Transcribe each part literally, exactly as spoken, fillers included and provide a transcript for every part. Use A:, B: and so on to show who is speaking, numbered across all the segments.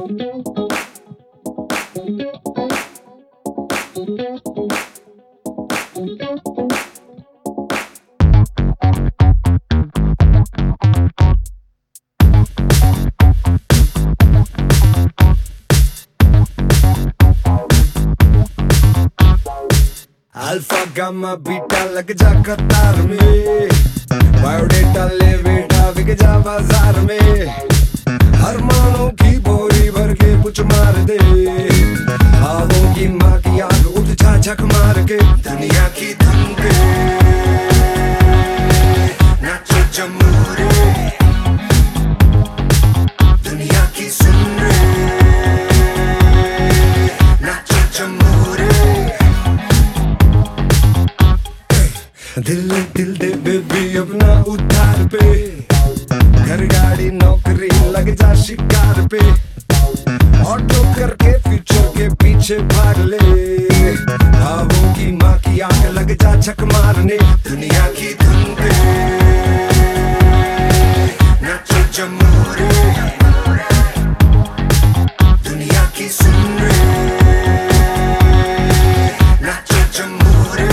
A: Alpha gamma beta लग जा कतार में, बायोडेटा ले बेटा बिक जा बाजार में। हर मानो की बोरी भर के पुछ मार दे, ख्वाबों की माँ की आग उठ जा झक मार के। दुनिया की धम पे नाचो जमूरे, दुनिया की सुन रे नाचो जमूरे। दिल दिल दे बेबी अपना उधार पे, घर गाड़ी नौकरी लग जा शिकार पे। ऑटो करके फ्यूचर के पीछे भाग ले, ख्वाबों की माँ की आंख लग जा छक मारने। दुनिया की धुन पे नाचो जमूरे, दुनिया की सुन रे नाचो जमूरे।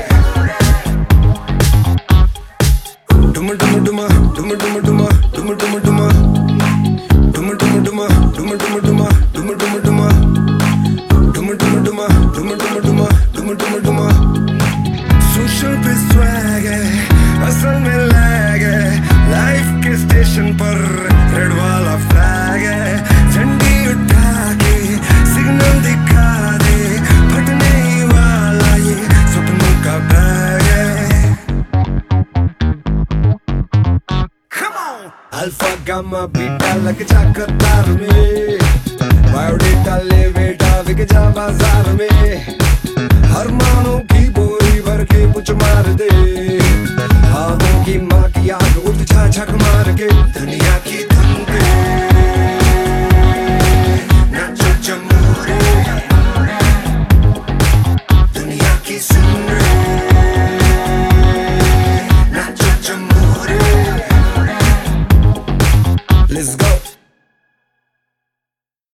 A: डुम डुम डुमा डुम डुम डुमा डुम डुम डुमा डुम डुम डुमा डुम डुम डुमा डुम डुम डुमा डुम डुम डुमा डुम डुम डुमा डुम डुम डुमा। सोशल पे स्वैग है, असल में लैग है, लाइफ के स्टेशन पर रेड वाला फ्लैग है। झंडी उठा के सिग्नल दिखा दे, फटने ही वाला ये सपनों का बैग है। अल्फा गामा बीटा लग जा कतार में, बायोडेटा ले बेटा बिक जा बाजार में। हर मानो की बोरी भर के पुछ मार दे,